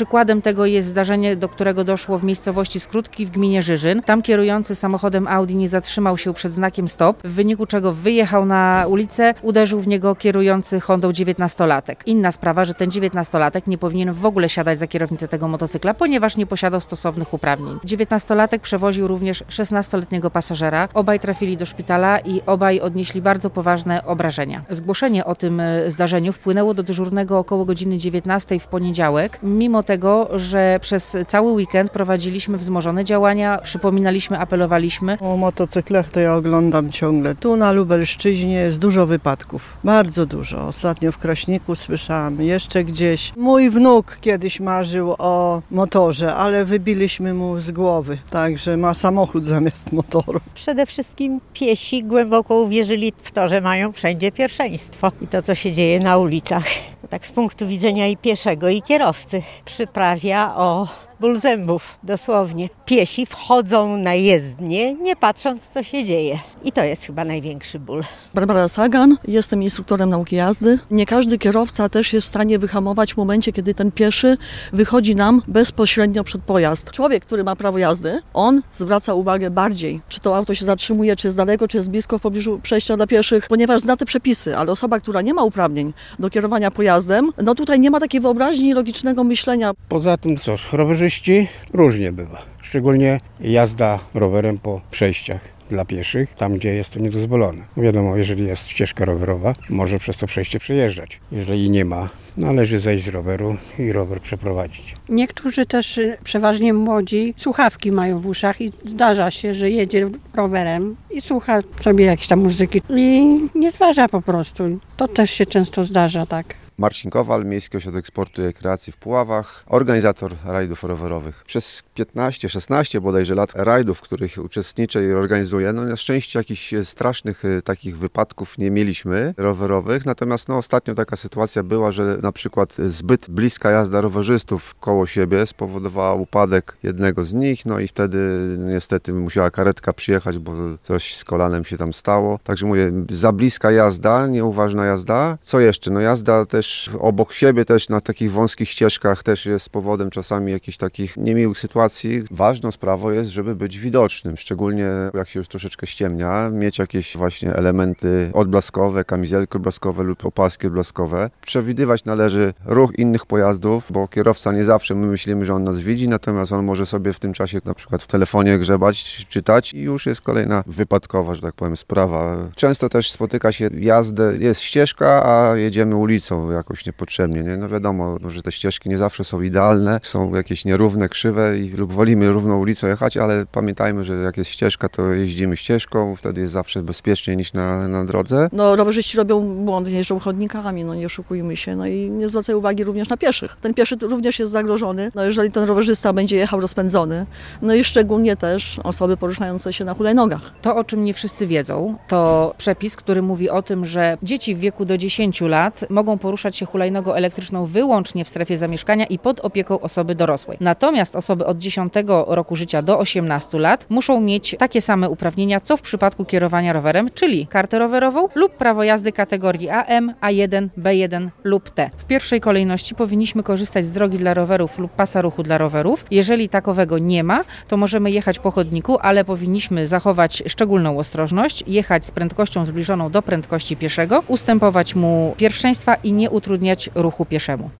Przykładem tego jest zdarzenie, do którego doszło w miejscowości Skrótki w gminie Żyżyn. Tam kierujący samochodem Audi nie zatrzymał się przed znakiem stop, w wyniku czego wyjechał na ulicę, uderzył w niego kierujący Hondą 19-latek. Inna sprawa, że ten 19-latek nie powinien w ogóle siadać za kierownicę tego motocykla, ponieważ nie posiadał stosownych uprawnień. 19-latek przewoził również 16-letniego pasażera. Obaj trafili do szpitala i obaj odnieśli bardzo poważne obrażenia. Zgłoszenie o tym zdarzeniu wpłynęło do dyżurnego około godziny 19 w poniedziałek, mimo tego, że przez cały weekend prowadziliśmy wzmożone działania, przypominaliśmy, apelowaliśmy. O motocyklach to ja oglądam ciągle. Tu na Lubelszczyźnie jest dużo wypadków. Bardzo dużo. Ostatnio w Kraśniku słyszałam, jeszcze gdzieś. Mój wnuk kiedyś marzył o motorze, ale wybiliśmy mu z głowy. Także ma samochód zamiast motoru. Przede wszystkim piesi głęboko uwierzyli w to, że mają wszędzie pierwszeństwo. I to, co się dzieje na ulicach, to tak z punktu widzenia i pieszego, i kierowcy przyprawia o ból zębów, dosłownie. Piesi wchodzą na jezdnię, nie patrząc, co się dzieje. I to jest chyba największy ból. Barbara Sagan, jestem instruktorem nauki jazdy. Nie każdy kierowca też jest w stanie wyhamować w momencie, kiedy ten pieszy wychodzi nam bezpośrednio przed pojazd. Człowiek, który ma prawo jazdy, on zwraca uwagę bardziej, czy to auto się zatrzymuje, czy jest daleko, czy jest blisko w pobliżu przejścia dla pieszych, ponieważ zna te przepisy, ale osoba, która nie ma uprawnień do kierowania pojazdem, no tutaj nie ma takiej wyobraźni i logicznego myślenia. Poza tym rowerzyści różnie bywa. Szczególnie jazda rowerem po przejściach dla pieszych, tam gdzie jest to niedozwolone. Wiadomo, jeżeli jest ścieżka rowerowa, może przez to przejście przejeżdżać. Jeżeli nie ma, należy zejść z roweru i rower przeprowadzić. Niektórzy też, przeważnie młodzi, słuchawki mają w uszach i zdarza się, że jedzie rowerem i słucha sobie jakiejś tam muzyki i nie zważa po prostu. To też się często zdarza, tak. Marcin Kowal, Miejski Ośrodek Sportu i Rekreacji w Puławach, organizator rajdów rowerowych. Przez 15-16 bodajże lat rajdów, w których uczestniczę i organizuję, no na szczęście jakichś strasznych takich wypadków nie mieliśmy rowerowych, natomiast no ostatnio taka sytuacja była, że na przykład zbyt bliska jazda rowerzystów koło siebie spowodowała upadek jednego z nich, no i wtedy niestety musiała karetka przyjechać, bo coś z kolanem się tam stało. Także mówię, za bliska jazda, nieuważna jazda. Co jeszcze? No jazda też obok siebie, też na takich wąskich ścieżkach też jest powodem czasami jakichś takich niemiłych sytuacji. Ważną sprawą jest, żeby być widocznym, szczególnie jak się już troszeczkę ściemnia, mieć jakieś właśnie elementy odblaskowe, kamizelki odblaskowe lub opaski odblaskowe. Przewidywać należy ruch innych pojazdów, bo kierowca nie zawsze my myślimy, że on nas widzi, natomiast on może sobie w tym czasie na przykład w telefonie grzebać, czytać i już jest kolejna wypadkowa, że tak powiem, sprawa. Często też spotyka się jazdę, jest ścieżka, a jedziemy ulicą jakoś niepotrzebnie, nie? No wiadomo, że te ścieżki nie zawsze są idealne, są jakieś nierówne, krzywe lub wolimy równą ulicą jechać, ale pamiętajmy, że jak jest ścieżka, to jeździmy ścieżką, wtedy jest zawsze bezpieczniej niż na drodze. No rowerzyści robią błądy, jeżdżą chodnikami, no nie oszukujmy się, no i nie zwracają uwagi również na pieszych. Ten pieszy również jest zagrożony, no jeżeli ten rowerzysta będzie jechał rozpędzony, no i szczególnie też osoby poruszające się na hulajnogach. To, o czym nie wszyscy wiedzą, to przepis, który mówi o tym, że dzieci w wieku do 10 lat mogą poruszać się hulajnogą elektryczną wyłącznie w strefie zamieszkania i pod opieką osoby dorosłej. Natomiast osoby od 10 roku życia do 18 lat muszą mieć takie same uprawnienia, co w przypadku kierowania rowerem, czyli kartę rowerową lub prawo jazdy kategorii AM, A1, B1 lub T. W pierwszej kolejności powinniśmy korzystać z drogi dla rowerów lub pasa ruchu dla rowerów. Jeżeli takowego nie ma, to możemy jechać po chodniku, ale powinniśmy zachować szczególną ostrożność, jechać z prędkością zbliżoną do prędkości pieszego, ustępować mu pierwszeństwa i nie utrudniać ruchu pieszemu.